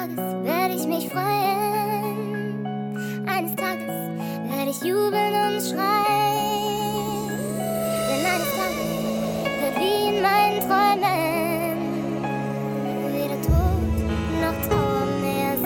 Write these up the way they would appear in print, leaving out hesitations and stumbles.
Tages werde ich mich freuen, eines Tages werde ich jubeln und schreien, denn eines Tages wird wie in meinen Träumen weder Tod noch Trauer mehr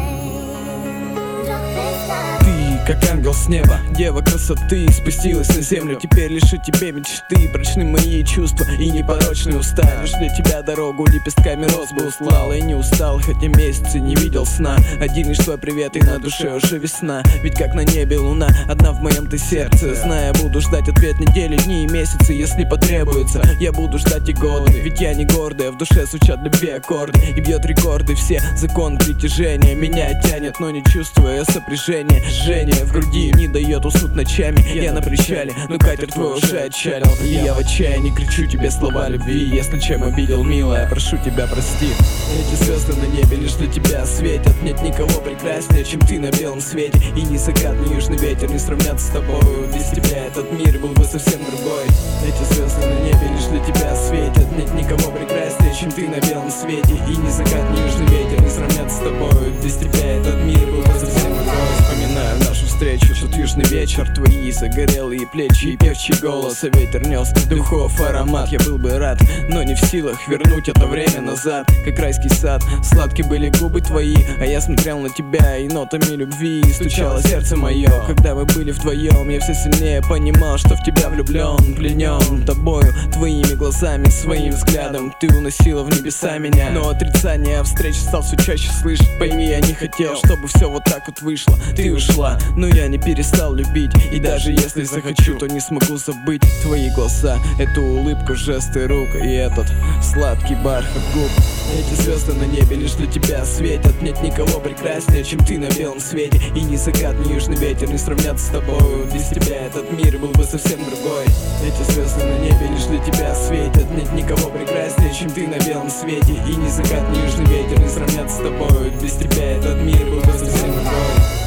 sein. Doch bis dahin Как ангел с неба, дева красоты, спустилась на землю. Теперь лишь о тебе мечты, прочны мои чувства и непорочные уста. Лишь для тебя дорогу лепестками роз бы устлал. И не устал, хотя месяцы не видел сна. Один лишь твой привет, и на душе уже весна. Ведь как на небе луна, одна в моем ты сердце. Зная, буду ждать ответ недели, дни и месяцы, если потребуется. Я буду ждать и годы, ведь я не гордая. В душе звучат любви аккорды и бьет рекорды все. Закон притяжения меня тянет, но не чувствуя сопряжения. Жжение в груди не дает уснуть ночами. Я на причале, но катер твой уже отчалил. И я в отчаянии кричу тебе слова любви. Если чем обидел, милая, прошу тебя, прости. Эти звезды на небе лишь для тебя светят. Нет никого прекраснее, чем ты на белом свете. И ни закат, ни южный ветер не сравнятся с тобою. Без тебя этот мир был бы совсем другой. Эти звезды на небе лишь для тебя светят. Нет никого прекраснее, чем ты на белом свете. И ни закат, ни южный ветер не сравнятся с тобою. Без тебя этот мир был бы совсем другой. Вспоминаю нашу встречу, тот южный вечер. Твои загорелые плечи и певчий голос. А ветер нес духов аромат. Я был бы рад, но не в силах вернуть это время назад. Как райский сад, сладкие были губы твои. А я смотрел на тебя и нотами любви и стучало сердце мое. Когда мы были вдвоем, я все сильнее понимал, что в тебя влюблен, пленен тобою, твоими глазами, своим взглядом. Ты уносила в небеса меня, но отрицание встречи стал все чаще слышать. Пойми, я не хотел, чтобы все вот так вот вышло. Ты ушла, но я не перестал любить. И даже если захочу, то не смогу забыть твои глаза, эту улыбку, жесты рук и этот сладкий бархат губ. Эти звезды на небе лишь для тебя светят. Нет никого прекраснее, чем ты на белом свете. И ни закат, ни южный ветер не сравнятся с тобою. Без тебя этот мир был бы совсем другой. Эти звезды на небе лишь для тебя светят. Нет никого прекраснее, чем ты на белом свете. И ни закат, ни южный ветер не сравнятся с тобою. Без тебя этот мир был бы совсем другой.